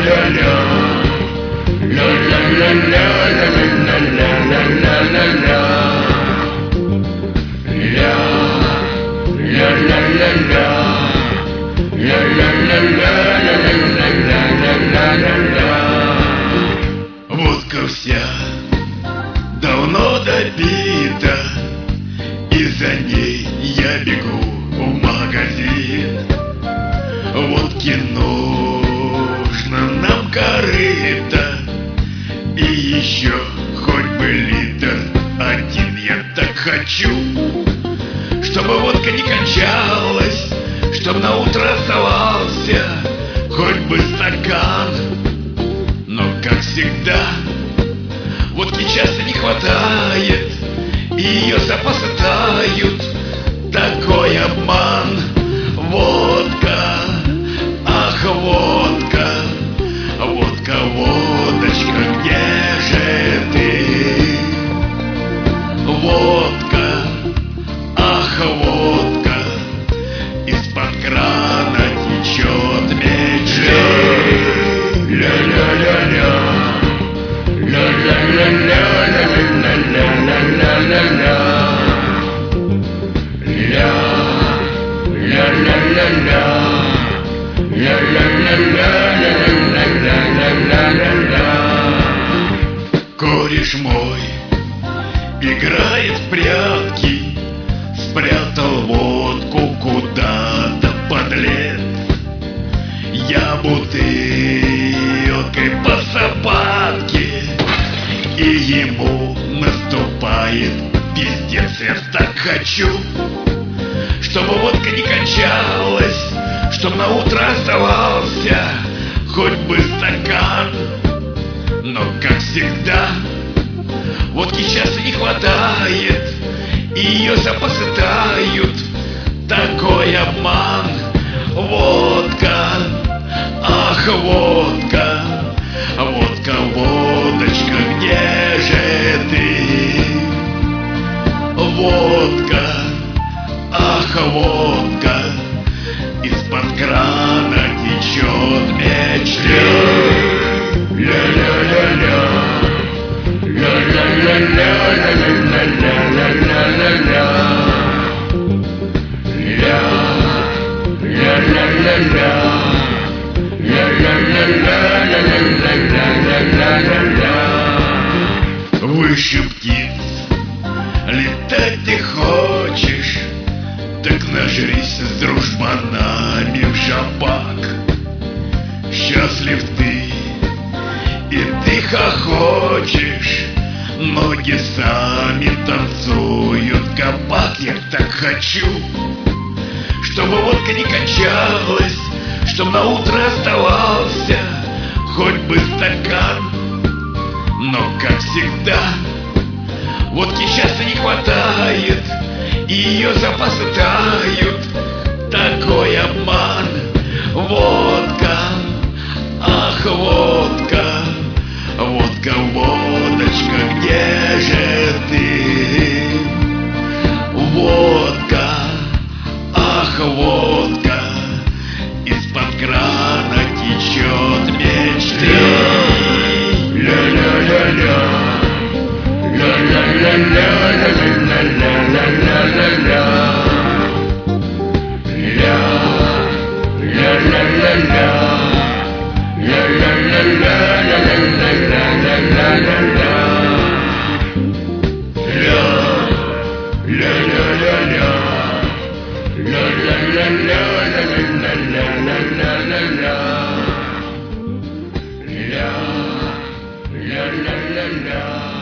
Водка вся давно допита, и за ней я бегу в магазин. Водки нужно нам корыто, и еще хоть бы литр один. Я так хочу, чтобы водка не кончалась, чтоб на утро оставался хоть бы стакан. Но, как всегда, водки часто не хватает, и ее запасы тают. Такой обман. Водка, ах, водка, водка, водочка, где же ты? Водка, ах, водка, из-под крана течет мечта. Ля-ля-ля-ля, ля-ля-ля-ля, ля-ля-ля-ля-ля-ля-ля-ля, ля-ля-ля-ля, ля-ля-ля-ля-ля-ля-ля-ля-ля-ля. Кореш мой играет в прятки, спрятал водку куда-то под лед. Я бутылкой по сапатке, и ему наступает пиздец. Я так хочу, чтобы водка не кончалась, чтоб на утро оставался хоть бы стакан. Но, как всегда, водки часто не хватает, и ее запасы тают. Такой обман. Водка, ах, водка, водка, водочка, где же ты? Водка, ах, водка, из-под крана течет мечта. Ля-ля-ля-ля, ля-ля-ля-ля-ля-ля-ля-ля-ля-ля-ля, ля-ля-ля-ля, ля-ля-ля-ля-ля-ля-ля-ля-ля-ля. Выше птиц летать ты хочешь, так нажрись с дружбанами в жабак. Счастлив ты, и ты хохочешь, ноги сами танцуют кабак. Я так хочу, чтобы водка не кончалась, чтоб на утро оставался хоть бы стакан. Но, как всегда, водки часто не хватает, и ее запасы тают. Такой обман. Водка, ах, водка, водка, водочка, где же ты? Водка, ах, водка, из-под крана течет мечта. Ля-ля-ля-ля, ля-ля-ля-ля-ля-ля-ля-ля-ля-ля-ля, ля-ля-ля-ля, ля-ля-ля-ля-ля-ля-ля-ля-ля-ля-ля, ля-ля-ля-ля, ля-ля-ля-ля-ля-ля-ля-ля-ля-ля-ля, ля-ля-ля-ля.